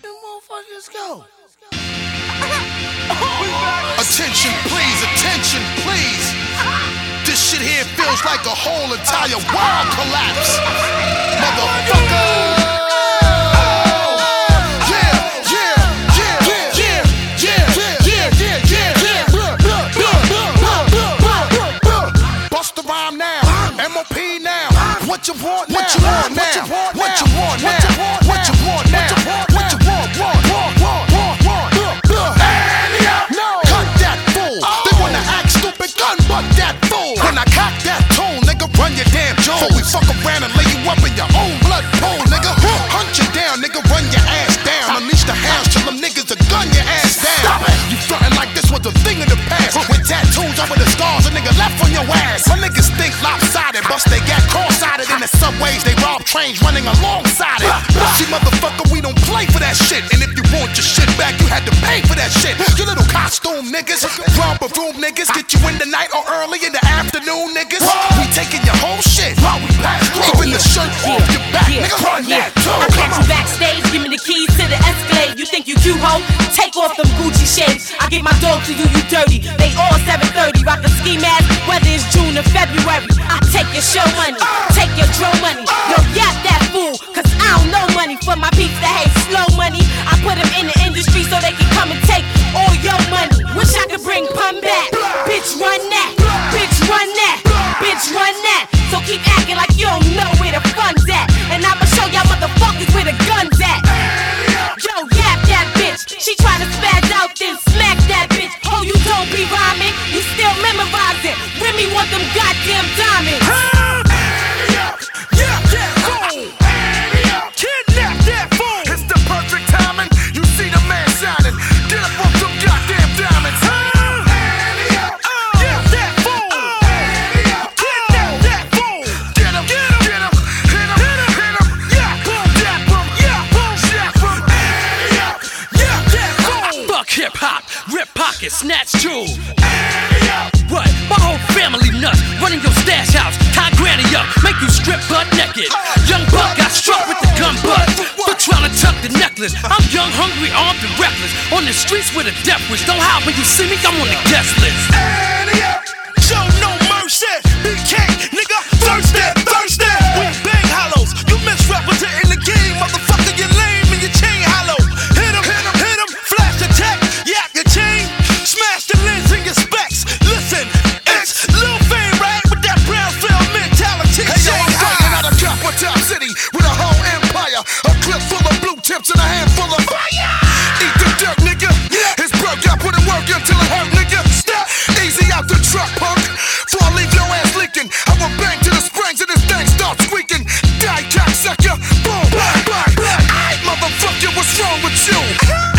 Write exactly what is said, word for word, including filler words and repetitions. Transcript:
them motherfuckers go? Attention please, attention please. This shit here feels like a whole entire world collapse. Motherfucker. What you want now? What you want now? What you want now? What you want now? What you want? Want? Want? Want? Want? Want? No. Cut that fool. They wanna act stupid, gun butt that fool. When I cock that tool, nigga, run your damn jaw. Before we fuck around and lay you up in your own blood pool, nigga. Hunt you down, nigga, run your ass down. Unleash the hounds till them niggas will gun your ass down. Stop it. You frontin' like this was a thing of the past. With tattoos over the scars, a nigga left on your ass. My niggas think lopsided, bust they got cross-sided in the subways. They rob trains running alongside it. See, motherfucker, we don't play for that shit. And if you want your shit back, you had to pay for that shit. You little costume niggas, romper room niggas, get you in the night or early in the afternoon niggas. We taking your whole shit, even the shirt off your back, nigga. Run that too. I catch you backstage, give me the keys to the Escalade. You think you cute, ho? Take off them Gucci shades. I get my dog to you, you dirty. They all seven thirty, rock a ski mask, whether it's June or February. I take your show money, take your drum money. Yo, yap that fool, cause I don't know money. For my peeps that hate slow money, I put them in the industry so they can come and take all your money. Wish I could bring pun back. Bitch, run that. Bitch, run that. Bitch, run that. So keep acting like you don't know where the fun's at. And I'ma show y'all motherfuckers where the gun's at. Yo, yap that bitch. She tryna spaz out, then smack that bitch. Oh, you don't be rhyming, you still memorizing. Remy want them goddamn diamonds. Hip-hop, rip pockets, snatch jewels. What? My whole family nuts. Running your stash house, tie granny up, make you strip butt naked. Young buck got struck with the gun butt for trying to tuck the necklace. I'm young, hungry, armed, and reckless. On the streets with a death wish. Don't hide when you see me, I'm on the guest list. Show no mercy, B K, nigga, thirsty, thirsty. We bang hollows, you misrepresenting the game, motherfucker, you lame and your chain hollow. Hit him, hit him, hit him, flash attack, yap your chain, smash the lens in your specs. Listen, it's Lil Fame, right, with that Brownsville mentality. Hey yo, I'm fighting out of Capital City with a whole empire, a clip full of blue tips and a handful of fire. Eat the dirt, nigga, it's broke, I put in work until it hurt, nigga. Stop, easy out the truck, punk. Before I leave your ass leaking, I will bang to the springs and this thing starts squeaking. Die, cocksucker, boom, bang, bang, bang. Aight, motherfucker, what's wrong with you?